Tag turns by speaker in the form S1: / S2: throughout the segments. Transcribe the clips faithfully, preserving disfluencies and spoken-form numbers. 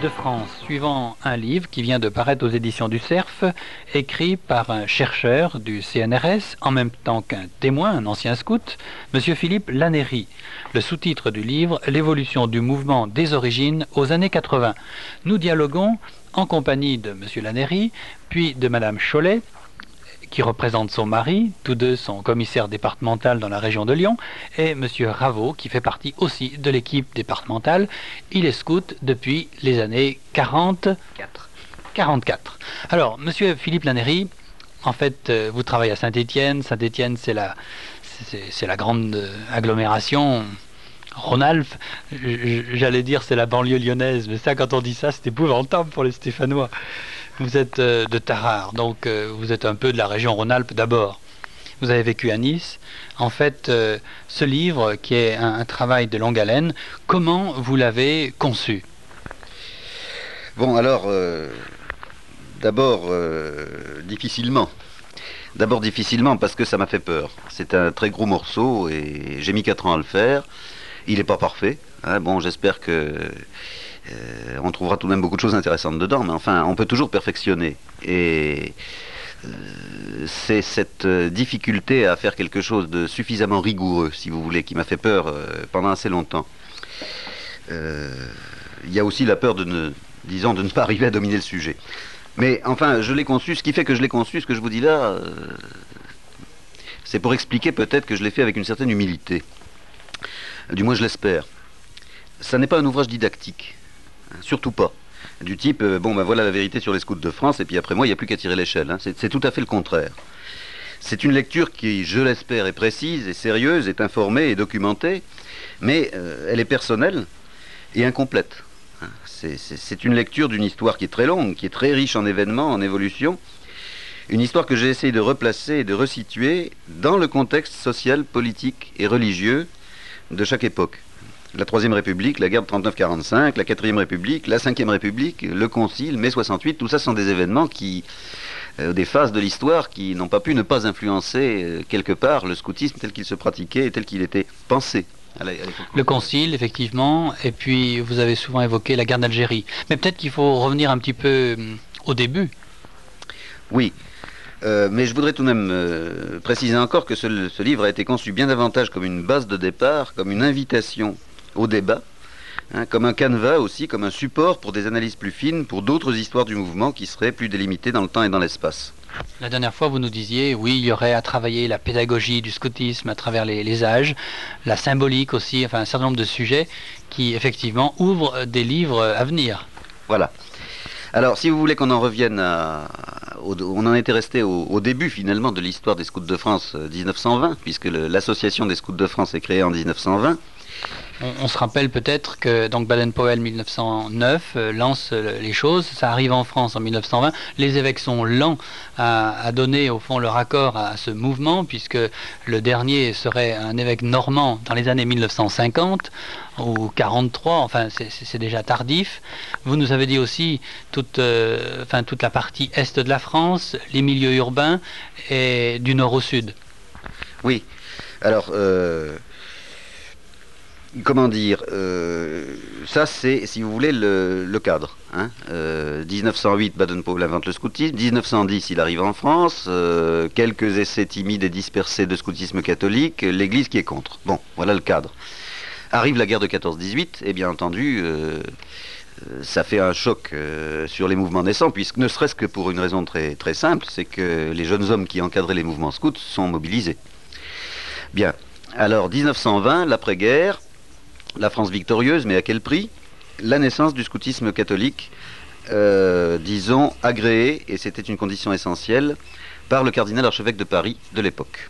S1: de France, suivant un livre qui vient de paraître aux éditions du Cerf, écrit par un chercheur du C N R S, en même temps qu'un témoin, un ancien scout, M. Philippe Lannéry. Le sous-titre du livre, L'évolution du mouvement des origines aux années quatre-vingt. Nous dialoguons en compagnie de M. Lannéry, puis de Mme Chollet, qui représente son mari, tous deux sont commissaires départemental dans la région de Lyon, et M. Raveau, qui fait partie aussi de l'équipe départementale. Il est scout depuis les années quarante-quatre. quarante-quatre. Alors, M. Philippe Lannéry, en fait, euh, vous travaillez à Saint-Étienne. Saint-Étienne, c'est la, c'est, c'est la grande agglomération Rhône-Alpes. J'allais dire c'est la banlieue lyonnaise, mais ça, quand on dit ça, c'est épouvantable pour les Stéphanois. Vous êtes euh, de Tarare, donc euh, vous êtes un peu de la région Rhône-Alpes d'abord. Vous avez vécu à Nice. En fait, euh, ce livre, qui est un, un travail de longue haleine, comment vous l'avez conçu?
S2: Bon, alors, euh, d'abord, euh, difficilement. D'abord difficilement parce que ça m'a fait peur. C'est un très gros morceau et j'ai mis quatre ans à le faire. Il n'est pas parfait. Hein. Bon, j'espère que... Euh, on trouvera tout de même beaucoup de choses intéressantes dedans, mais enfin, on peut toujours perfectionner. Et euh, c'est cette euh, difficulté à faire quelque chose de suffisamment rigoureux, si vous voulez, qui m'a fait peur euh, pendant assez longtemps. Euh, Il y a aussi la peur de ne, disons, de ne pas arriver à dominer le sujet. Mais enfin, je l'ai conçu, ce qui fait que je l'ai conçu, ce que je vous dis là, euh, c'est pour expliquer peut-être que je l'ai fait avec une certaine humilité. Du moins, je l'espère. Ça n'est pas un ouvrage didactique. Surtout pas. Du type, euh, bon ben voilà la vérité sur les scouts de France, et puis après moi, il n'y a plus qu'à tirer l'échelle. Hein. C'est tout à fait le contraire. C'est une lecture qui, je l'espère, est précise, est sérieuse, est informée et documentée, mais euh, elle est personnelle et incomplète. Hein. C'est une lecture d'une histoire qui est très longue, qui est très riche en événements, en évolutions. Une histoire que j'ai essayé de replacer et de resituer dans le contexte social, politique et religieux de chaque époque. La Troisième République, la guerre de trente-neuf quarante-cinq, la Quatrième République, la Cinquième République, le Concile, mai soixante-huit, tout ça sont des événements qui, euh, des phases de l'histoire qui n'ont pas pu ne pas influencer euh, quelque part le scoutisme tel qu'il se pratiquait et tel qu'il était pensé. À la, à
S1: le Concile, effectivement, et puis vous avez souvent évoqué la guerre d'Algérie. Mais peut-être qu'il faut revenir un petit peu euh, au début.
S2: Oui. Euh, mais je voudrais tout de même euh, préciser encore que ce, ce livre a été conçu bien davantage comme une base de départ, comme une invitation au débat, hein, comme un canevas aussi, comme un support pour des analyses plus fines, pour d'autres histoires du mouvement qui seraient plus délimitées dans le temps et dans l'espace.
S1: La dernière fois, vous nous disiez, oui, il y aurait à travailler la pédagogie du scoutisme à travers les, les âges, la symbolique aussi, enfin un certain nombre de sujets qui, effectivement, ouvrent des livres à venir.
S2: Voilà. Alors, si vous voulez qu'on en revienne à... Au, on en était resté au, au début, finalement, de l'histoire des scouts de France euh, mille neuf cent vingt, puisque l'association des scouts de France est créée en mille neuf cent vingt.
S1: On, on se rappelle peut-être que donc Baden-Powell mille neuf cent neuf euh, lance euh, les choses, ça arrive en France en mille neuf cent vingt, les évêques sont lents à, à donner au fond leur accord à, à ce mouvement, puisque le dernier serait un évêque normand dans les années mille neuf cent cinquante ou quarante-trois, enfin c'est déjà tardif. Vous nous avez dit aussi toute, euh, enfin, toute la partie est de la France, les milieux urbains et du nord au sud.
S2: Oui, alors... Euh... Comment dire, euh, ça c'est, si vous voulez, le, le cadre. Hein. Euh, mille neuf cent huit, Baden-Powell invente le scoutisme. mille neuf cent dix, il arrive en France. Euh, quelques essais timides et dispersés de scoutisme catholique. L'Église qui est contre. Bon, voilà le cadre. Arrive la guerre de quatorze dix-huit, et bien entendu, euh, ça fait un choc euh, sur les mouvements naissants, puisque ne serait-ce que pour une raison très, très simple, c'est que les jeunes hommes qui encadraient les mouvements scouts sont mobilisés. Bien, alors mille neuf cent vingt, l'après-guerre, la France victorieuse, mais à quel prix? La naissance du scoutisme catholique, euh, disons, agréé, et c'était une condition essentielle, par le cardinal archevêque de Paris de l'époque.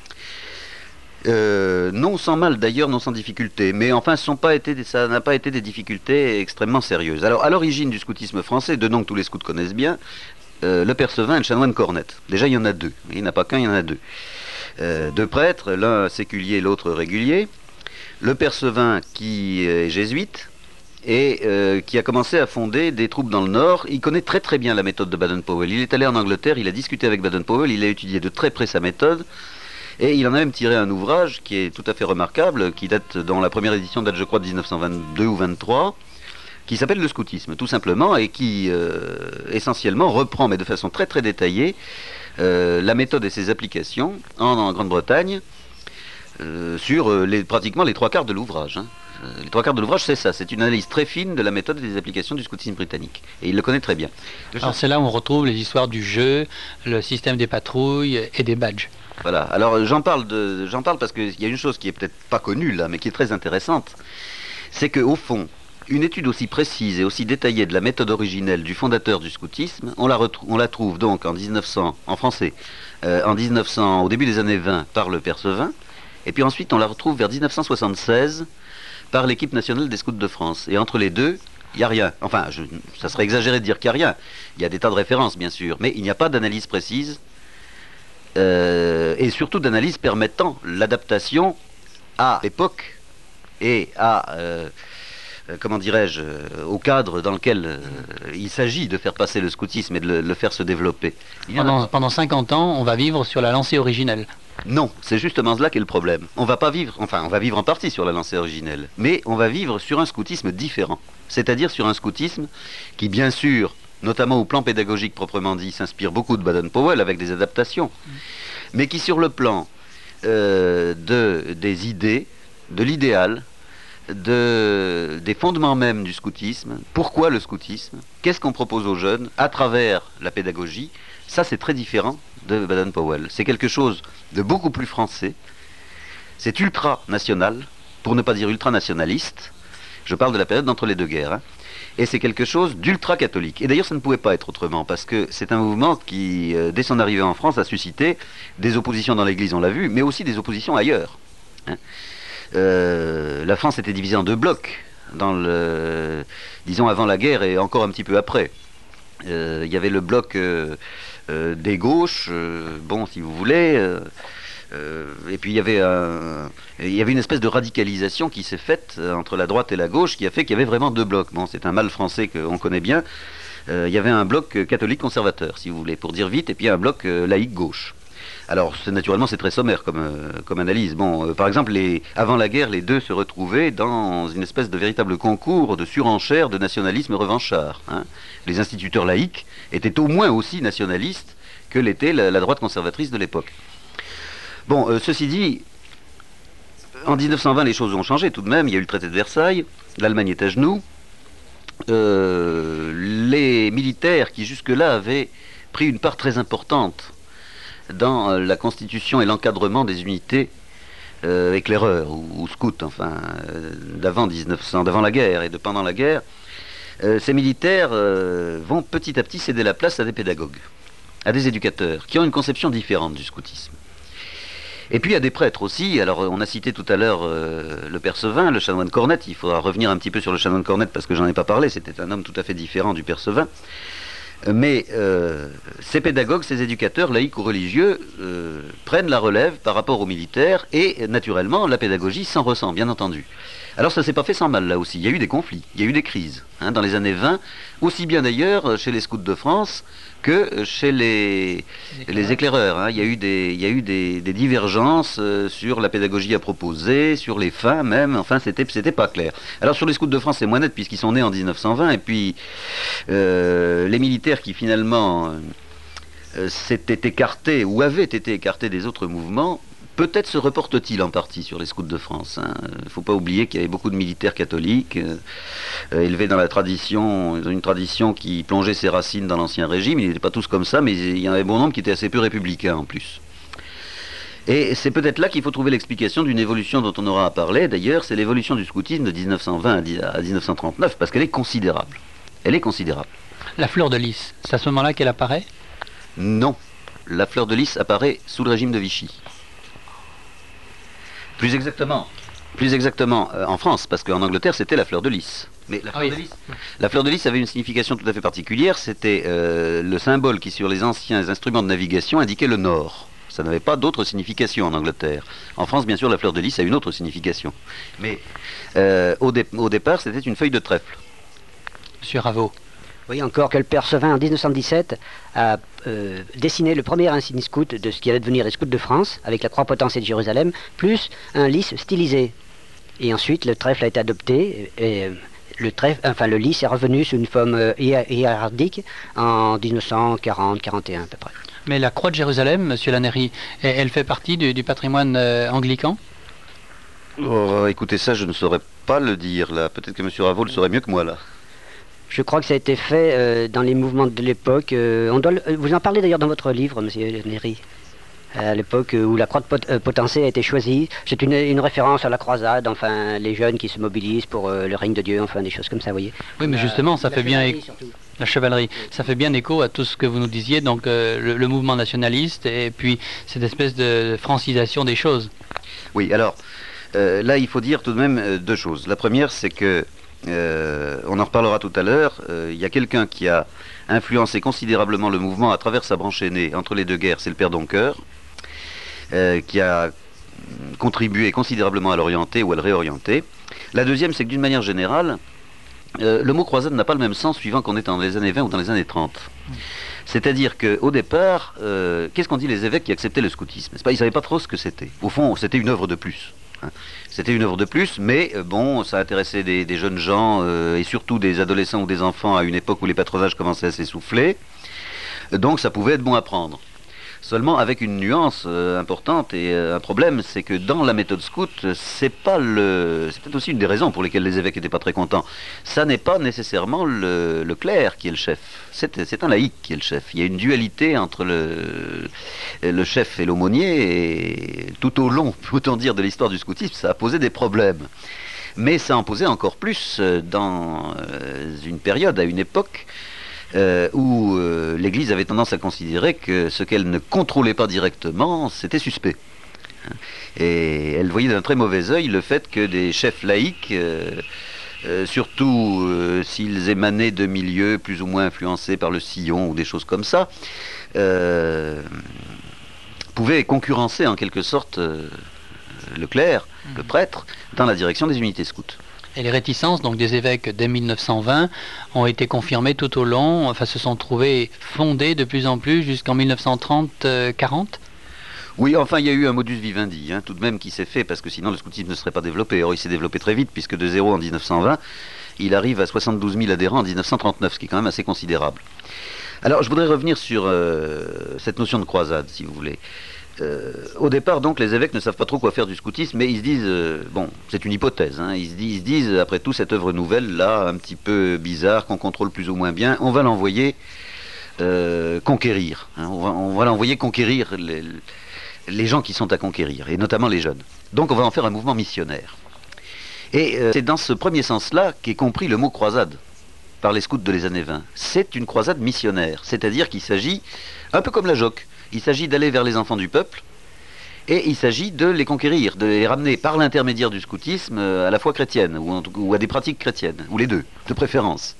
S2: Euh, non sans mal d'ailleurs, non sans difficulté, mais enfin ce sont pas été des, ça n'a pas été des difficultés extrêmement sérieuses. Alors à l'origine du scoutisme français, deux noms que tous les scouts connaissent bien, euh, le Percevin et le chanoine Cornette. Déjà il y en a deux, il n'y en a pas qu'un, il y en a deux. Euh, deux prêtres, l'un séculier, l'autre régulier. Le Percevin qui est jésuite et euh, qui a commencé à fonder des troupes dans le Nord. Il connaît très très bien la méthode de Baden-Powell. Il est allé en Angleterre, il a discuté avec Baden-Powell, il a étudié de très près sa méthode. Et il en a même tiré un ouvrage qui est tout à fait remarquable, qui date dans la première édition, date je crois de mille neuf cent vingt-deux ou vingt-trois, qui s'appelle le scoutisme, tout simplement, et qui euh, essentiellement reprend, mais de façon très très détaillée, euh, la méthode et ses applications en, en Grande-Bretagne euh, sur euh, les, pratiquement les trois quarts de l'ouvrage. Hein. Les trois quarts de l'ouvrage, c'est ça, c'est une analyse très fine de la méthode et des applications du scoutisme britannique. Et il le connaît très bien.
S1: Alors c'est là où on retrouve les histoires du jeu, le système des patrouilles et des badges.
S2: Voilà, alors j'en parle, de, j'en parle parce qu'il y a une chose qui est peut-être pas connue là, mais qui est très intéressante, c'est qu'au fond, une étude aussi précise et aussi détaillée de la méthode originelle du fondateur du scoutisme, on la, on la trouve donc en mille neuf cents, en français, euh, en mille neuf cents, au début des années vingt, par le Percevin, et puis ensuite on la retrouve vers mille neuf cent soixante-seize par l'équipe nationale des scouts de France. Et entre les deux, il n'y a rien. Enfin, je, ça serait exagéré de dire qu'il n'y a rien. Il y a des tas de références, bien sûr, mais il n'y a pas d'analyse précise, euh, et surtout d'analyse permettant l'adaptation à l'époque et à... Euh, comment dirais-je, au cadre dans lequel euh, il s'agit de faire passer le scoutisme et de le, le faire se développer.
S1: Pendant, pendant cinquante ans, on va vivre sur la lancée originelle.
S2: Non, c'est justement cela qui est le problème. On va pas vivre, enfin on va vivre en partie sur la lancée originelle, mais on va vivre sur un scoutisme différent. C'est-à-dire sur un scoutisme qui, bien sûr, notamment au plan pédagogique proprement dit, s'inspire beaucoup de Baden-Powell avec des adaptations, mmh. mais qui sur le plan euh, de, des idées, de l'idéal, De, des fondements même du scoutisme, pourquoi le scoutisme, qu'est-ce qu'on propose aux jeunes à travers la pédagogie, ça c'est très différent de Baden-Powell. C'est quelque chose de beaucoup plus français, c'est ultra-national, pour ne pas dire ultra-nationaliste, je parle de la période d'entre les deux guerres, hein. Et c'est quelque chose d'ultra-catholique. Et d'ailleurs ça ne pouvait pas être autrement, parce que c'est un mouvement qui, euh, dès son arrivée en France, a suscité des oppositions dans l'Église, on l'a vu, mais aussi des oppositions ailleurs, hein. Euh, la France était divisée en deux blocs, dans le, disons avant la guerre et encore un petit peu après. Euh, il y avait le bloc euh, euh, des gauches, euh, bon si vous voulez, euh, euh, et puis il y avait un, il y avait une espèce de radicalisation qui s'est faite entre la droite et la gauche, qui a fait qu'il y avait vraiment deux blocs. Bon, c'est un mal français qu'on connaît bien. Euh, il y avait un bloc catholique conservateur, si vous voulez, pour dire vite, et puis un bloc euh, laïque gauche. Alors, c'est, naturellement, c'est très sommaire comme, euh, comme analyse. Bon, euh, par exemple, les, avant la guerre, les deux se retrouvaient dans une espèce de véritable concours de surenchère de nationalisme revanchard. Hein. Les instituteurs laïcs étaient au moins aussi nationalistes que l'était la, la droite conservatrice de l'époque. Bon, euh, ceci dit, en mille neuf cent vingt, les choses ont changé tout de même. Il y a eu le traité de Versailles, l'Allemagne est à genoux. Euh, les militaires qui jusque-là avaient pris une part très importante dans euh, la constitution et l'encadrement des unités euh, éclaireurs ou, ou scouts, enfin, euh, d'avant dix-neuf cents, d'avant la guerre et de pendant la guerre, euh, ces militaires euh, vont petit à petit céder la place à des pédagogues, à des éducateurs, qui ont une conception différente du scoutisme. Et puis à des prêtres aussi. Alors on a cité tout à l'heure euh, le Percevin, le chanoine Cornette. Il faudra revenir un petit peu sur le chanoine Cornette parce que j'en ai pas parlé, c'était un homme tout à fait différent du Percevin. Mais euh, ces pédagogues, ces éducateurs, laïcs ou religieux, euh, prennent la relève par rapport aux militaires et naturellement la pédagogie s'en ressent, bien entendu. Alors ça s'est pas fait sans mal là aussi, il y a eu des conflits, il y a eu des crises, hein, dans les années vingt, aussi bien d'ailleurs chez les scouts de France que chez les, les éclaireurs. Hein. Il y a eu des, il y a eu des, des divergences euh, sur la pédagogie à proposer, sur les fins même, enfin c'était, c'était pas clair. Alors sur les scouts de France c'est moins net puisqu'ils sont nés en dix-neuf cent vingt et puis euh, les militaires qui finalement euh, s'étaient écartés ou avaient été écartés des autres mouvements, peut-être se reporte-t-il en partie sur les scouts de France. Il hein. ne faut pas oublier qu'il y avait beaucoup de militaires catholiques, euh, euh, élevés dans la tradition, une tradition qui plongeait ses racines dans l'ancien régime. Ils n'étaient pas tous comme ça, mais il y en avait bon nombre qui étaient assez peu républicains en plus. Et c'est peut-être là qu'il faut trouver l'explication d'une évolution dont on aura à parler. D'ailleurs, c'est l'évolution du scoutisme de dix-neuf cent vingt à dix-neuf cent trente-neuf, parce qu'elle est considérable. Elle est considérable.
S1: La fleur de lys, c'est à ce moment-là qu'elle apparaît ?
S2: Non. La fleur de lys apparaît sous le régime de Vichy. Plus exactement, plus exactement euh, en France, parce qu'en Angleterre c'était la fleur de lys. Mais la fleur, ah oui. de lys, la fleur de lys avait une signification tout à fait particulière, c'était euh, le symbole qui sur les anciens instruments de navigation indiquait le nord. Ça n'avait pas d'autre signification en Angleterre. En France, bien sûr, la fleur de lys a une autre signification. Mais euh, au, dé au départ, c'était une feuille de trèfle.
S1: Monsieur Raveau.
S3: Oui, encore que le Percevin, en mille neuf cent dix-sept, a euh, dessiné le premier insigne scout de ce qui allait devenir les scouts de France, avec la croix potentielle de Jérusalem, plus un lys stylisé. Et ensuite, le trèfle a été adopté, et, et le, trèfle, enfin, le lys est revenu sous une forme euh, hiérarchique en mille neuf cent quarante quarante et un à peu près.
S1: Mais la croix de Jérusalem, Monsieur Lannéry, elle fait partie du, du patrimoine euh, anglican?
S2: Oh, écoutez, ça, je ne saurais pas le dire, là. Peut-être que M. Raveau le saurait mieux que moi, là.
S3: Je crois que ça a été fait euh, dans les mouvements de l'époque. Euh, on doit le- vous en parlez d'ailleurs dans votre livre, Monsieur Lannéry. À l'époque où la croix de pot- euh, Potencé a été choisie, c'est une, une référence à la croisade, enfin les jeunes qui se mobilisent pour euh, le règne de Dieu, enfin des choses comme ça, vous voyez.
S1: Oui, mais
S3: La-
S1: justement, ça
S3: la
S1: fait bien
S3: chevalerie,
S1: écho.
S3: surtout.
S1: La chevalerie, ça fait bien écho à tout ce que vous nous disiez, donc euh, le, le mouvement nationaliste et puis cette espèce de francisation des choses.
S2: Oui, alors, euh, là, il faut dire tout de même euh, deux choses. La première, c'est que, euh, on en reparlera tout à l'heure, euh, il y a quelqu'un qui a influencé considérablement le mouvement à travers sa branche aînée entre les deux guerres, c'est le père Doncker, euh, qui a mm, contribué considérablement à l'orienter ou à le réorienter. La deuxième, c'est que d'une manière générale, euh, le mot croisade n'a pas le même sens suivant qu'on est dans les années vingt ou dans les années trente. C'est-à-dire qu'au départ, euh, qu'est-ce qu'ont dit les évêques qui acceptaient le scoutisme? N'est-ce pas? Ils ne savaient pas trop ce que c'était. Au fond, c'était une œuvre de plus. hein. C'était une œuvre de plus, mais euh, bon, ça intéressait des, des jeunes gens euh, et surtout des adolescents ou des enfants à une époque où les patronages commençaient à s'essouffler. Donc ça pouvait être bon à prendre. Seulement avec une nuance euh, importante et euh, un problème, c'est que dans la méthode scout, euh, c'est pas le, c'est peut-être aussi une des raisons pour lesquelles les évêques n'étaient pas très contents. Ça n'est pas nécessairement le, le clerc qui est le chef. C'est, c'est un laïc qui est le chef. Il y a une dualité entre le, le chef et l'aumônier, et tout au long, autant dire, de l'histoire du scoutisme, ça a posé des problèmes. Mais ça en posait encore plus euh, dans euh, une période, à une époque, euh, où euh, l'Église avait tendance à considérer que ce qu'elle ne contrôlait pas directement, c'était suspect. Et elle voyait d'un très mauvais œil le fait que des chefs laïcs, euh, euh, surtout euh, s'ils émanaient de milieux plus ou moins influencés par le sillon ou des choses comme ça, euh, pouvaient concurrencer en quelque sorte euh, le clerc, le prêtre, dans la direction des unités scouts.
S1: Et les réticences donc des évêques dès mille neuf cent vingt ont été confirmées tout au long, enfin se sont trouvées fondées de plus en plus jusqu'en mille neuf cent trente quarante.
S2: Oui, enfin, il y a eu un modus vivendi, hein, tout de même, qui s'est fait, parce que sinon le scoutisme ne serait pas développé. Or, il s'est développé très vite, puisque de zéro en mille neuf cent vingt, il arrive à soixante-douze mille adhérents en mille neuf cent trente-neuf, ce qui est quand même assez considérable. Alors, je voudrais revenir sur euh, cette notion de croisade, si vous voulez. Euh, au départ, donc, les évêques ne savent pas trop quoi faire du scoutisme, mais ils se disent, euh, bon, c'est une hypothèse, hein, ils, se disent, ils se disent, après tout, cette œuvre nouvelle, là, un petit peu bizarre, qu'on contrôle plus ou moins bien, on va l'envoyer euh, conquérir. Hein, on va, on va l'envoyer conquérir les, les gens qui sont à conquérir, et notamment les jeunes. Donc, on va en faire un mouvement missionnaire. Et euh, c'est dans ce premier sens-là qu'est compris le mot croisade par les scouts de les années vingt. C'est une croisade missionnaire, c'est-à-dire qu'il s'agit, un peu comme la joque, il s'agit d'aller vers les enfants du peuple, et il s'agit de les conquérir, de les ramener par l'intermédiaire du scoutisme à la foi chrétienne, ou, en tout- ou à des pratiques chrétiennes, ou les deux, de préférence.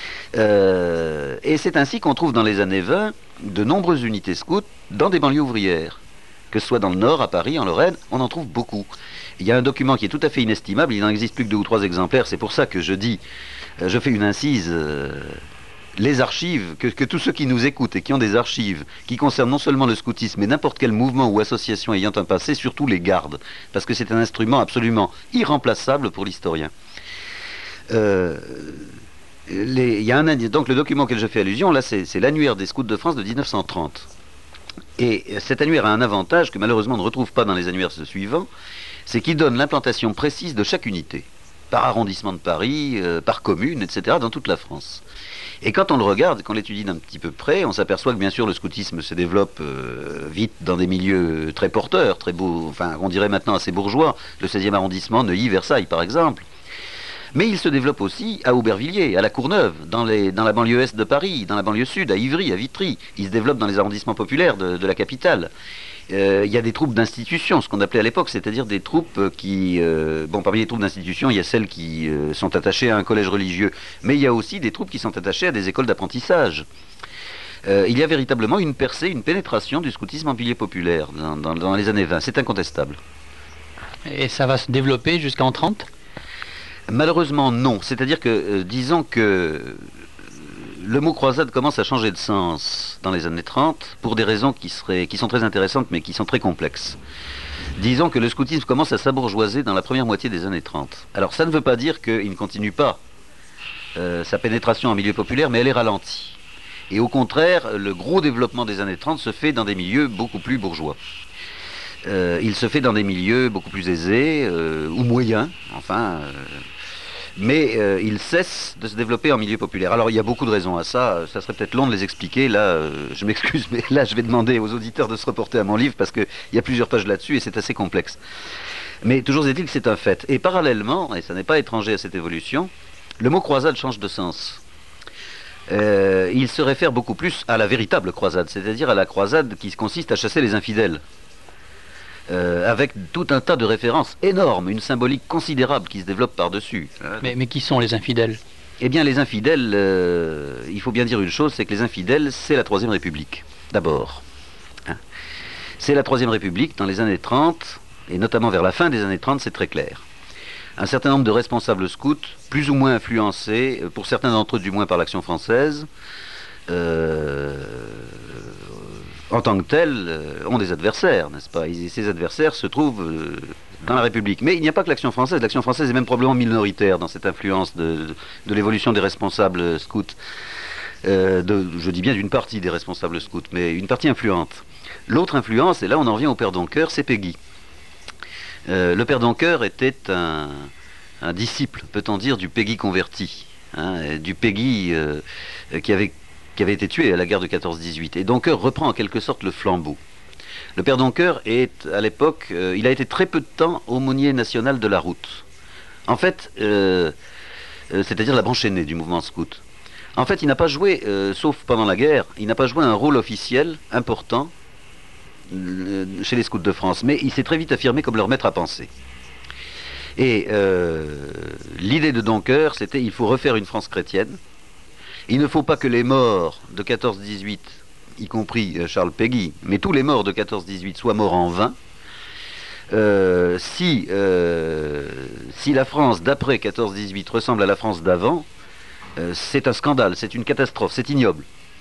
S2: Euh, et c'est ainsi qu'on trouve dans les années vingt de nombreuses unités scouts dans des banlieues ouvrières. Que ce soit dans le Nord, à Paris, en Lorraine, on en trouve beaucoup. Il y a un document qui est tout à fait inestimable, il n'en existe plus que deux ou trois exemplaires, c'est pour ça que je dis, euh, je fais une incise, euh, les archives, que, que tous ceux qui nous écoutent et qui ont des archives qui concernent non seulement le scoutisme, mais n'importe quel mouvement ou association ayant un passé, surtout les gardent, parce que c'est un instrument absolument irremplaçable pour l'historien. Euh, les- il y a un indi- donc le document auquel je fais allusion, là, c'est c'est l'annuaire des scouts de France de mille neuf cent trente. Et euh, cet annuaire a un avantage que malheureusement on ne retrouve pas dans les annuaires suivants, c'est qu'il donne l'implantation précise de chaque unité, par arrondissement de Paris, euh, par commune, et cetera, dans toute la France. Et quand on le regarde, qu'on l'étudie d'un petit peu près, on s'aperçoit que bien sûr le scoutisme se développe euh, vite dans des milieux très porteurs, très beaux, enfin on dirait maintenant assez bourgeois, le seizième arrondissement, Neuilly, Versailles par exemple. Mais il se développe aussi à Aubervilliers, à la Courneuve, dans, les, dans la banlieue est de Paris, dans la banlieue sud, à Ivry, à Vitry. Il se développe dans les arrondissements populaires de, de la capitale. Euh, il y a des troupes d'institution, ce qu'on appelait à l'époque, c'est-à-dire des troupes qui... euh, bon, parmi les troupes d'institution, il y a celles qui euh, sont attachées à un collège religieux, mais il y a aussi des troupes qui sont attachées à des écoles d'apprentissage. Euh, il y a véritablement une percée, une pénétration du scoutisme en pilier populaire dans, dans- dans les années vingt, c'est incontestable.
S1: Et ça va se développer jusqu'en trente.
S2: Malheureusement, non. C'est-à-dire que, euh, disons que le mot croisade commence à changer de sens dans les années trente pour des raisons qui, seraient, qui sont très intéressantes mais qui sont très complexes. Disons que le scoutisme commence à s'abourgeoiser dans la première moitié des années trente. Alors ça ne veut pas dire qu'il ne continue pas euh, sa pénétration en milieu populaire, mais elle est ralentie. Et au contraire, le gros développement des années trente se fait dans des milieux beaucoup plus bourgeois. Euh, il se fait dans des milieux beaucoup plus aisés, euh, ou moyens, enfin... Euh, mais euh, il cesse de se développer en milieu populaire. Alors il y a beaucoup de raisons à ça, ça serait peut-être long de les expliquer, là euh, je m'excuse, mais là je vais demander aux auditeurs de se reporter à mon livre parce qu'il y a plusieurs pages là-dessus et c'est assez complexe. Mais toujours est-il que c'est un fait. Et parallèlement, et ça n'est pas étranger à cette évolution, le mot croisade change de sens. Euh, il se réfère beaucoup plus à la véritable croisade, c'est-à-dire à la croisade qui consiste à chasser les infidèles. Euh, avec tout un tas de références énormes, une symbolique considérable qui se développe par-dessus.
S1: Mais, mais qui sont les infidèles?
S2: Eh bien, les infidèles, euh, il faut bien dire une chose, c'est que les infidèles, c'est la Troisième République, d'abord. Hein. C'est la Troisième République dans les années trente, et notamment vers la fin des années trente, c'est très clair. Un certain nombre de responsables scouts, plus ou moins influencés, pour certains d'entre eux du moins par l'Action française, euh, en tant que tels, euh, ont des adversaires, n'est-ce pas? Et ces adversaires se trouvent euh, dans la République. Mais il n'y a pas que l'Action française. L'Action française est même probablement minoritaire dans cette influence de, de, de l'évolution des responsables scouts. Euh, de, je dis bien d'une partie des responsables scouts, mais une partie influente. L'autre influence, et là on en vient au père Doncker, c'est Péguy. Euh, le père Doncker était un, un disciple, peut-on dire, du Péguy converti. Hein, du Péguy euh, qui avait... qui avait été tué à la guerre de quatorze dix-huit. Et Doncker reprend en quelque sorte le flambeau. Le père Doncker est, à l'époque, euh, il a été très peu de temps aumônier national de la route. En fait, euh, euh, c'est-à-dire la branche aînée du mouvement scout. En fait, il n'a pas joué, euh, sauf pendant la guerre, il n'a pas joué un rôle officiel important euh, chez les scouts de France, mais il s'est très vite affirmé comme leur maître à penser. Et euh, l'idée de Doncker, c'était il faut refaire une France chrétienne. Il ne faut pas que les morts de quatorze dix-huit, y compris Charles Péguy, mais tous les morts de quatorze dix-huit soient morts en vain. Euh, si, euh, si la France d'après quatorze dix-huit ressemble à la France d'avant, euh, c'est un scandale, c'est une catastrophe, c'est ignoble.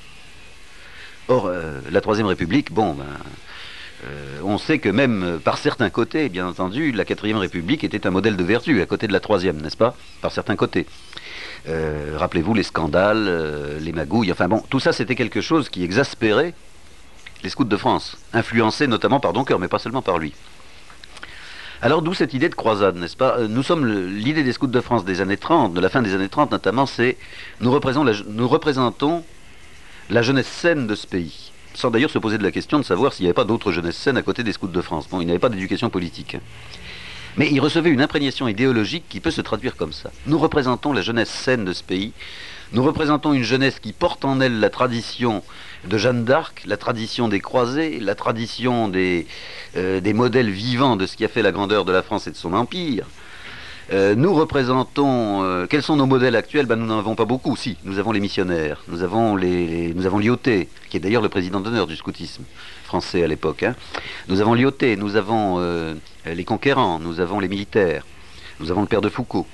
S2: Or, euh, la Troisième République, bon, ben, euh, on sait que même euh, par certains côtés, bien entendu, la Quatrième République était un modèle de vertu à côté de la Troisième, n'est-ce pas? Par certains côtés. Euh, rappelez-vous les scandales, euh, les magouilles, enfin bon, tout ça c'était quelque chose qui exaspérait les scouts de France, influencés notamment par Doncker, mais pas seulement par lui. Alors d'où cette idée de croisade, n'est-ce pas? Nous sommes l'idée des scouts de France des années trente, de la fin des années trente notamment, c'est nous représentons la, nous représentons la jeunesse saine de ce pays, sans d'ailleurs se poser de la question de savoir s'il n'y avait pas d'autres jeunesses saines à côté des scouts de France. Bon, il n'y avait pas d'éducation politique. Mais il recevait une imprégnation idéologique qui peut se traduire comme ça. Nous représentons la jeunesse saine de ce pays. Nous représentons une jeunesse qui porte en elle la tradition de Jeanne d'Arc, la tradition des croisés, la tradition des, euh, des modèles vivants de ce qui a fait la grandeur de la France et de son empire. Euh, nous représentons... Euh, quels sont nos modèles actuels? Ben, nous n'en avons pas beaucoup, si. Nous avons les missionnaires, nous avons, les, les, nous avons Lyautey, qui est d'ailleurs le président d'honneur du scoutisme français à l'époque. Hein. Nous avons Lyautey, nous avons euh, les conquérants, nous avons les militaires, nous avons le père de Foucault.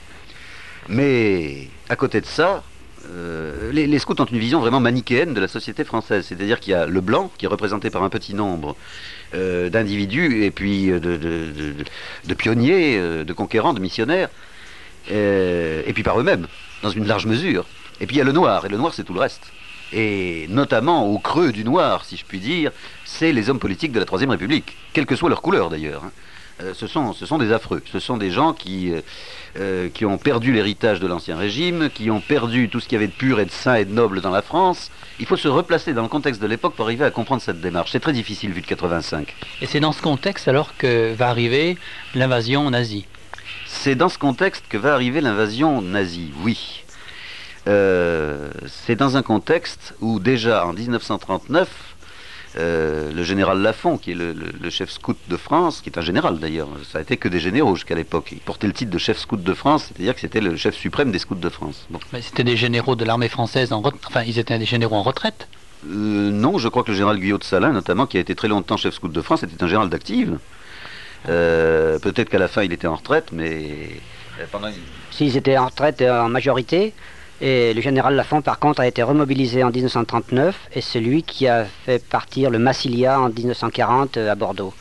S2: Mais à côté de ça, euh, les, les scouts ont une vision vraiment manichéenne de la société française. C'est-à-dire qu'il y a le blanc, qui est représenté par un petit nombre euh, d'individus, et puis de, de, de, de pionniers, de conquérants, de missionnaires, euh, et puis par eux-mêmes, dans une large mesure. Et puis il y a le noir, et le noir c'est tout le reste. Et notamment au creux du noir, si je puis dire, c'est les hommes politiques de la Troisième République, quelle que soit leur couleur d'ailleurs. Hein. Euh, ce sont, ce sont des affreux, ce sont des gens qui, euh, euh, qui ont perdu l'héritage de l'Ancien Régime, qui ont perdu tout ce qu'il y avait de pur et de saint et de noble dans la France. Il faut se replacer dans le contexte de l'époque pour arriver à comprendre cette démarche. C'est très difficile vu de quatre-vingt-cinq.
S1: Et c'est dans ce contexte alors que va arriver l'invasion nazie?
S2: C'est dans ce contexte que va arriver l'invasion nazie, oui. Euh, c'est dans un contexte où déjà en dix-neuf cent trente-neuf, euh, le général Lafont, qui est le, le, le chef scout de France, qui est un général d'ailleurs, ça a été que des généraux jusqu'à l'époque, il portait le titre de chef scout de France, c'est-à-dire que c'était le chef suprême des scouts de France. Bon.
S1: Mais c'était des généraux de l'armée française, en retraite. Enfin ils étaient des généraux en retraite?
S2: euh, Non, je crois que le général Guyot de Salins, notamment, qui a été très longtemps chef scout de France, était un général d'active. Euh, peut-être qu'à la fin il était en retraite, mais pendant...
S3: S'ils étaient en retraite en majorité. Et le général Lafont, par contre, a été remobilisé en dix-neuf cent trente-neuf, et c'est lui qui a fait partir le Massilia en dix-neuf cent quarante à Bordeaux.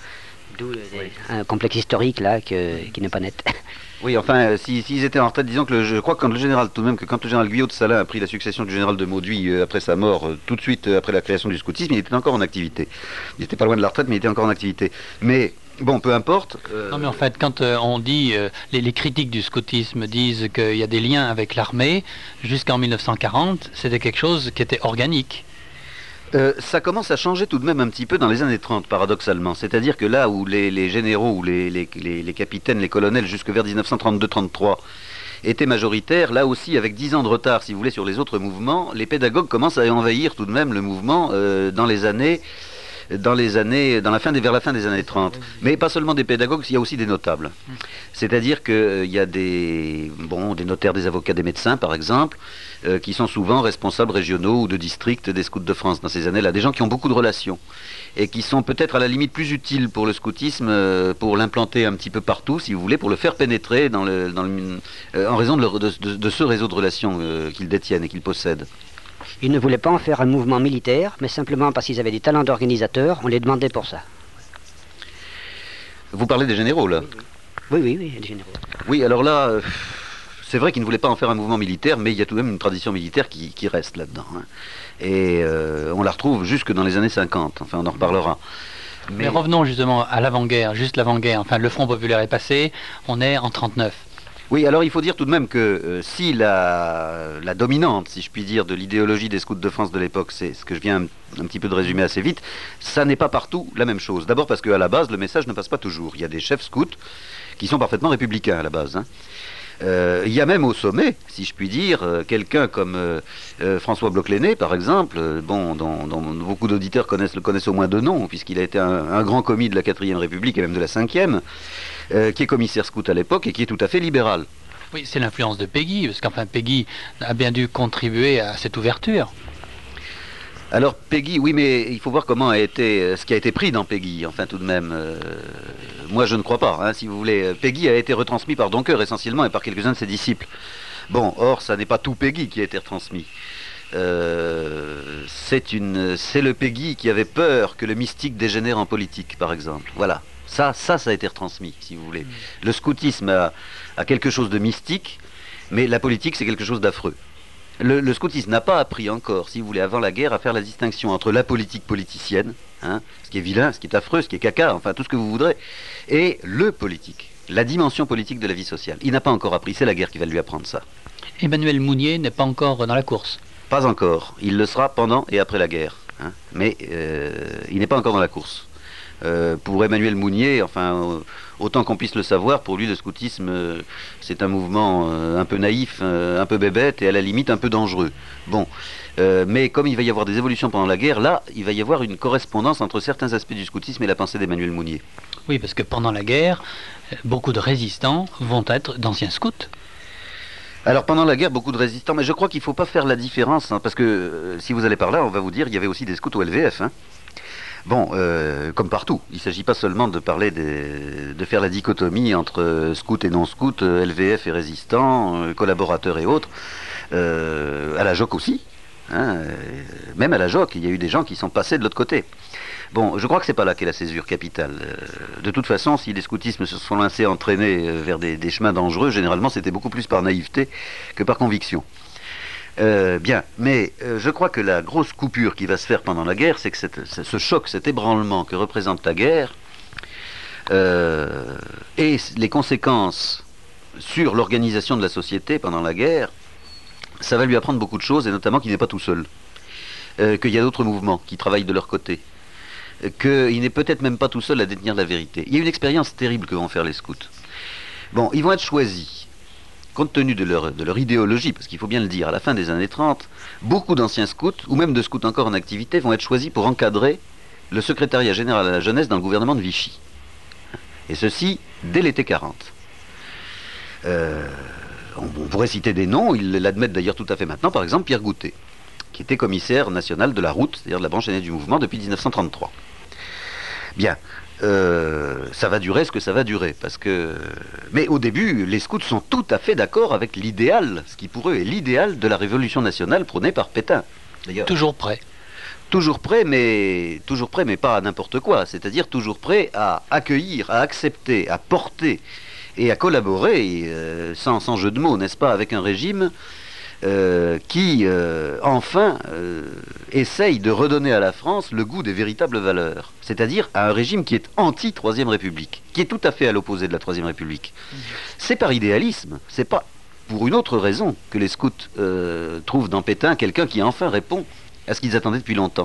S3: D'où un complexe historique là que, qui n'est pas net.
S2: Oui, enfin, s'ils si, si étaient en retraite, disons que le, je crois que quand le général, tout de même, que quand le général Guyot de Salins a pris la succession du général de Mauduit euh, après sa mort, euh, tout de suite euh, après la création du scoutisme, il était encore en activité. Il n'était pas loin de la retraite, mais il était encore en activité. Mais bon, peu importe. Euh...
S1: Non, mais en fait, quand euh, on dit, euh, les, les critiques du scoutisme disent qu'il y a des liens avec l'armée, jusqu'en mille neuf cent quarante, c'était quelque chose qui était organique.
S2: Euh, ça commence à changer tout de même un petit peu dans les années trente, paradoxalement. C'est-à-dire que là où les, les généraux, ou les, les, les, les capitaines, les colonels, jusque vers dix-neuf cent trente-deux trente-trois, étaient majoritaires, là aussi, avec dix ans de retard, si vous voulez, sur les autres mouvements, les pédagogues commencent à envahir tout de même le mouvement euh, dans les années... dans les années, dans la fin des, vers la fin des années trente. Mais pas seulement des pédagogues, il y a aussi des notables. C'est-à-dire qu'il euh, y a des, bon, des notaires, des avocats, des médecins, par exemple, euh, qui sont souvent responsables régionaux ou de districts des scouts de France dans ces années-là. Des gens qui ont beaucoup de relations et qui sont peut-être à la limite plus utiles pour le scoutisme, euh, pour l'implanter un petit peu partout, si vous voulez, pour le faire pénétrer dans le, dans le, euh, en raison de, leur, de, de, de ce réseau de relations euh, qu'ils détiennent et qu'ils possèdent.
S3: Ils ne voulaient pas en faire un mouvement militaire, mais simplement parce qu'ils avaient des talents d'organisateurs, on les demandait pour ça.
S2: Vous parlez des généraux, là?
S3: Oui, oui, oui, des généraux.
S2: Oui, alors là, euh, c'est vrai qu'ils ne voulaient pas en faire un mouvement militaire, mais il y a tout de même une tradition militaire qui, qui reste là-dedans. Hein. Et euh, on la retrouve jusque dans les années cinquante, enfin on en reparlera.
S1: Mais, mais revenons justement à l'avant-guerre, juste l'avant-guerre. Enfin, le Front populaire est passé, on est en trente-neuf.
S2: Oui, alors il faut dire tout de même que euh, si la, la dominante, si je puis dire, de l'idéologie des scouts de France de l'époque, c'est ce que je viens un, un petit peu de résumer assez vite, ça n'est pas partout la même chose. D'abord parce qu'à la base, le message ne passe pas toujours. Il y a des chefs scouts qui sont parfaitement républicains à la base. Hein. Euh, il y a même au sommet, si je puis dire, euh, quelqu'un comme euh, euh, François Bloch-Lenné, par exemple, euh, bon, dont, dont beaucoup d'auditeurs connaissent, le connaissent au moins de nom, puisqu'il a été un, un grand commis de la quatrième République et même de la cinquième, euh, qui est commissaire scout à l'époque et qui est tout à fait libéral.
S1: Oui, c'est l'influence de Péguy, parce qu'enfin Péguy a bien dû contribuer à cette ouverture.
S2: Alors Péguy, oui, mais il faut voir comment a été, ce qui a été pris dans Péguy, enfin tout de même. Euh, moi je ne crois pas, hein, si vous voulez. Péguy a été retransmis par Doncoeur essentiellement et par quelques-uns de ses disciples. Bon, or ça n'est pas tout Péguy qui a été retransmis. Euh, c'est une, c'est le Péguy qui avait peur que le mystique dégénère en politique, par exemple. Voilà. Ça, ça, ça a été retransmis, si vous voulez. Le scoutisme a, a quelque chose de mystique, mais la politique, c'est quelque chose d'affreux. Le, le scoutisme n'a pas appris encore, si vous voulez, avant la guerre, à faire la distinction entre la politique politicienne, hein, ce qui est vilain, ce qui est affreux, ce qui est caca, enfin tout ce que vous voudrez, et le politique, la dimension politique de la vie sociale. Il n'a pas encore appris, c'est la guerre qui va lui apprendre ça.
S1: Emmanuel Mounier n'est pas encore dans la course.
S2: Pas encore. Il le sera pendant et après la guerre, hein, mais euh, il n'est pas encore dans la course. Euh, pour Emmanuel Mounier, enfin, euh, autant qu'on puisse le savoir, pour lui le scoutisme, euh, c'est un mouvement euh, un peu naïf, euh, un peu bébête et à la limite un peu dangereux. Bon, euh, mais comme il va y avoir des évolutions pendant la guerre, là, il va y avoir une correspondance entre certains aspects du scoutisme et la pensée d'Emmanuel Mounier.
S1: Oui, parce que pendant la guerre, beaucoup de résistants vont être d'anciens scouts.
S2: Alors pendant la guerre, beaucoup de résistants, mais je crois qu'il ne faut pas faire la différence, hein, parce que euh, si vous allez par là, on va vous dire qu'il y avait aussi des scouts au L V F, hein. Bon, euh, comme partout, il ne s'agit pas seulement de parler des, de faire la dichotomie entre scouts et non-scouts, L V F et résistants, collaborateurs et autres. Euh, à la J O C aussi, hein, même à la J O C, il y a eu des gens qui sont passés de l'autre côté. Bon, je crois que c'est pas là qu'est la césure capitale. De toute façon, si les scoutismes se sont laissés entraîner vers des, des chemins dangereux, généralement c'était beaucoup plus par naïveté que par conviction. Euh, bien, mais euh, je crois que la grosse coupure qui va se faire pendant la guerre, c'est que cette, ce choc, cet ébranlement que représente la guerre, euh, et les conséquences sur l'organisation de la société pendant la guerre, ça va lui apprendre beaucoup de choses, et notamment qu'il n'est pas tout seul, euh, qu'il y a d'autres mouvements qui travaillent de leur côté, euh, qu'il n'est peut-être même pas tout seul à détenir la vérité. Il y a une expérience terrible que vont faire les scouts. Bon, ils vont être choisis. Compte tenu de leur, de leur idéologie, parce qu'il faut bien le dire, à la fin des années trente, beaucoup d'anciens scouts, ou même de scouts encore en activité, vont être choisis pour encadrer le secrétariat général à la jeunesse dans le gouvernement de Vichy. Et ceci, dès l'été quarante. Euh, on, on pourrait citer des noms, ils l'admettent d'ailleurs tout à fait maintenant, par exemple Pierre Goutet, qui était commissaire national de la route, c'est-à-dire de la branche aînée du mouvement, depuis dix-neuf cent trente-trois. Bien. Euh, ça va durer ce que ça va durer, parce que... Mais au début, les scouts sont tout à fait d'accord avec l'idéal, ce qui pour eux est l'idéal de la révolution nationale prônée par Pétain.
S1: Toujours prêt.
S2: toujours prêt, mais toujours prêt, mais pas à n'importe quoi. C'est-à-dire toujours prêt à accueillir, à accepter, à porter et à collaborer, euh, sans, sans jeu de mots, n'est-ce pas, avec un régime euh, qui, euh, enfin, euh, essaye de redonner à la France le goût des véritables valeurs. C'est-à-dire à un régime qui est anti-Troisième République, qui est tout à fait à l'opposé de la Troisième République. C'est par idéalisme, c'est pas pour une autre raison que les scouts euh, trouvent dans Pétain quelqu'un qui enfin répond à ce qu'ils attendaient depuis longtemps.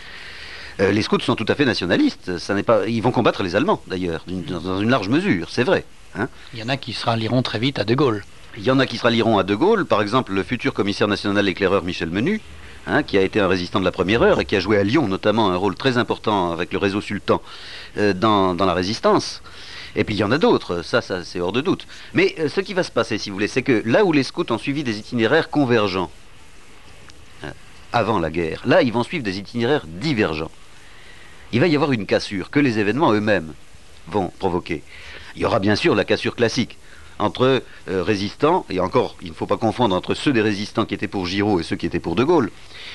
S2: Euh, les scouts sont tout à fait nationalistes. Ça n'est pas... Ils vont combattre les Allemands, d'ailleurs, dans une large mesure, c'est vrai. Hein.
S1: Il y en a qui se rallieront très vite à De Gaulle.
S2: Il y en a qui se rallieront à De Gaulle, par exemple le futur commissaire national éclaireur Michel Menu, hein, qui a été un résistant de la première heure et qui a joué à Lyon notamment un rôle très important avec le réseau Sultan euh, dans, dans la résistance. Et puis il y en a d'autres, ça, ça c'est hors de doute. Mais euh, ce qui va se passer, si vous voulez, c'est que là où les scouts ont suivi des itinéraires convergents, euh, avant la guerre, là ils vont suivre des itinéraires divergents. Il va y avoir une cassure que les événements eux-mêmes vont provoquer. Il y aura bien sûr la cassure classique entre euh, résistants, et encore, il ne faut pas confondre entre ceux des résistants qui étaient pour Giraud et ceux qui étaient pour De Gaulle,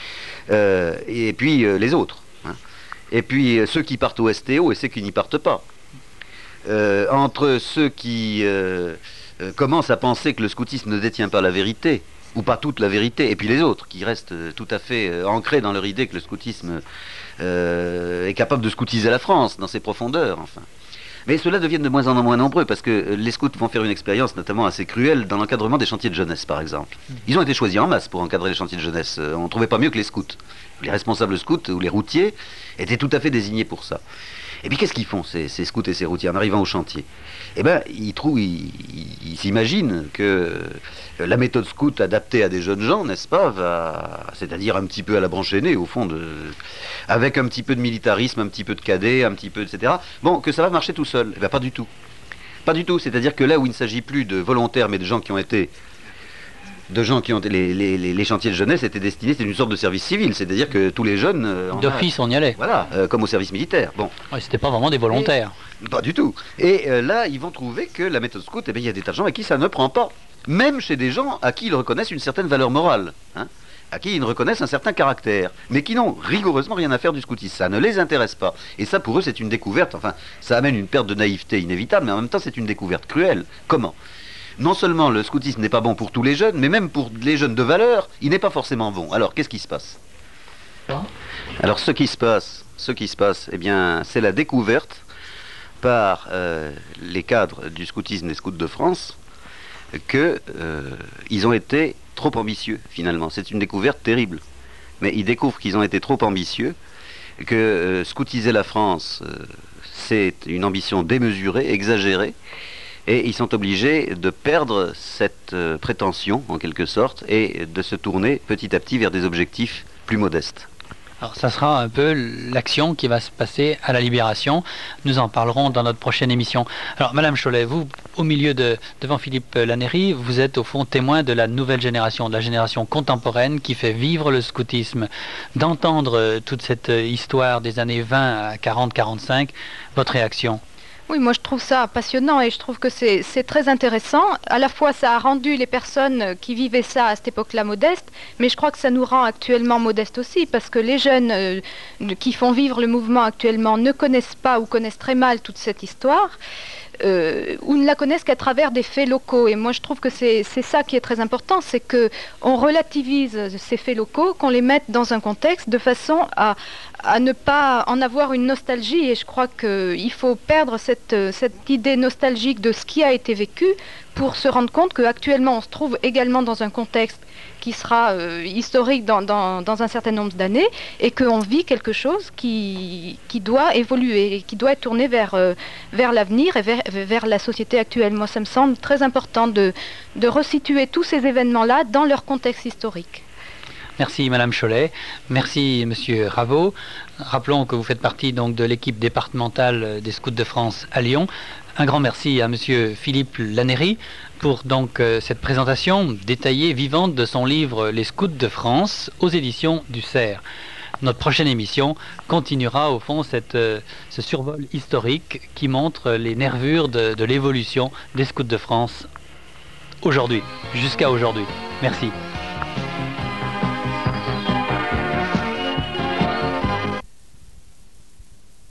S2: euh, et puis euh, les autres. Hein. Et puis euh, ceux qui partent au S T O et ceux qui n'y partent pas. Euh, entre ceux qui euh, euh, commencent à penser que le scoutisme ne détient pas la vérité, ou pas toute la vérité, et puis les autres qui restent euh, tout à fait euh, ancrés dans leur idée que le scoutisme euh, est capable de scoutiser la France dans ses profondeurs, enfin. Mais ceux-là deviennent de moins en moins nombreux parce que les scouts vont faire une expérience notamment assez cruelle dans l'encadrement des chantiers de jeunesse, par exemple. Ils ont été choisis en masse pour encadrer les chantiers de jeunesse. On ne trouvait pas mieux que les scouts. Les responsables scouts ou les routiers étaient tout à fait désignés pour ça. Et puis qu'est-ce qu'ils font, ces, ces scouts et ces routiers, en arrivant au chantier? Eh bien, ils trouvent, ils, ils, ils s'imaginent que la méthode scout adaptée à des jeunes gens, n'est-ce pas, va, c'est-à-dire un petit peu à la branche aînée, au fond, de, avec un petit peu de militarisme, un petit peu de cadet, un petit peu, et cetera. Bon, que ça va marcher tout seul. Eh bien, pas du tout. Pas du tout. C'est-à-dire que là où il ne s'agit plus de volontaires, mais de gens qui ont été... de gens qui ont les, les, les chantiers de jeunesse étaient destinés, c'était une sorte de service civil, c'est-à-dire que tous les jeunes... Euh,
S1: d'office, on y allait.
S2: Voilà, euh, comme au service militaire. Bon.
S1: Ouais, c'était pas vraiment des volontaires.
S2: Et, pas du tout. Et euh, là, ils vont trouver que la méthode scout, eh bien, il y a des tas de gens à qui ça ne prend pas. Même chez des gens à qui ils reconnaissent une certaine valeur morale, hein, à qui ils reconnaissent un certain caractère, mais qui n'ont rigoureusement rien à faire du scoutisme. Ça ne les intéresse pas. Et ça, pour eux, c'est une découverte. Enfin, ça amène une perte de naïveté inévitable, mais en même temps, c'est une découverte cruelle. Comment ? Non seulement le scoutisme n'est pas bon pour tous les jeunes, mais même pour les jeunes de valeur, il n'est pas forcément bon. Alors, qu'est-ce qui se passe? Alors, ce qui se passe, ce qui se passe, eh bien, c'est la découverte par euh, les cadres du scoutisme des scouts de France que euh, ils ont été trop ambitieux, finalement. C'est une découverte terrible. Mais ils découvrent qu'ils ont été trop ambitieux, que euh, scoutiser la France, euh, c'est une ambition démesurée, exagérée, et ils sont obligés de perdre cette euh, prétention, en quelque sorte, et de se tourner petit à petit vers des objectifs plus modestes.
S1: Alors ça sera un peu l'action qui va se passer à la Libération. Nous en parlerons dans notre prochaine émission. Alors Madame Chollet, vous, au milieu de, devant Philippe Lannéry, vous êtes au fond témoin de la nouvelle génération, de la génération contemporaine qui fait vivre le scoutisme. D'entendre toute cette histoire des années vingt à quarante quarante-cinq, votre réaction?
S4: Oui, moi je trouve ça passionnant et je trouve que c'est très intéressant. À la fois ça a rendu les personnes qui vivaient ça à cette époque-là modestes, mais je crois que ça nous rend actuellement modestes aussi, parce que les jeunes euh, qui font vivre le mouvement actuellement ne connaissent pas ou connaissent très mal toute cette histoire. Euh, ou ne la connaissent qu'à travers des faits locaux. Et moi, je trouve que c'est ça qui est très important, c'est qu'on relativise ces faits locaux, qu'on les mette dans un contexte de façon à, à ne pas en avoir une nostalgie. Et je crois qu'il faut perdre cette, cette idée nostalgique de ce qui a été vécu pour se rendre compte qu'actuellement, on se trouve également dans un contexte qui sera euh, historique dans, dans, dans un certain nombre d'années et qu'on vit quelque chose qui, qui doit évoluer, et qui doit être tourné vers, euh, vers l'avenir et vers, vers la société actuelle. Moi, ça me semble très important de, de resituer tous ces événements-là dans leur contexte historique.
S1: Merci Madame Chollet, merci Monsieur Raveau. Rappelons que vous faites partie donc de l'équipe départementale des Scouts de France à Lyon. Un grand merci à Monsieur Philippe Lannéry pour donc euh, cette présentation détaillée, vivante de son livre Les Scouts de France aux éditions du Cerf. Notre prochaine émission continuera au fond cette, euh, ce survol historique qui montre les nervures de, de l'évolution des Scouts de France aujourd'hui, jusqu'à aujourd'hui. Merci.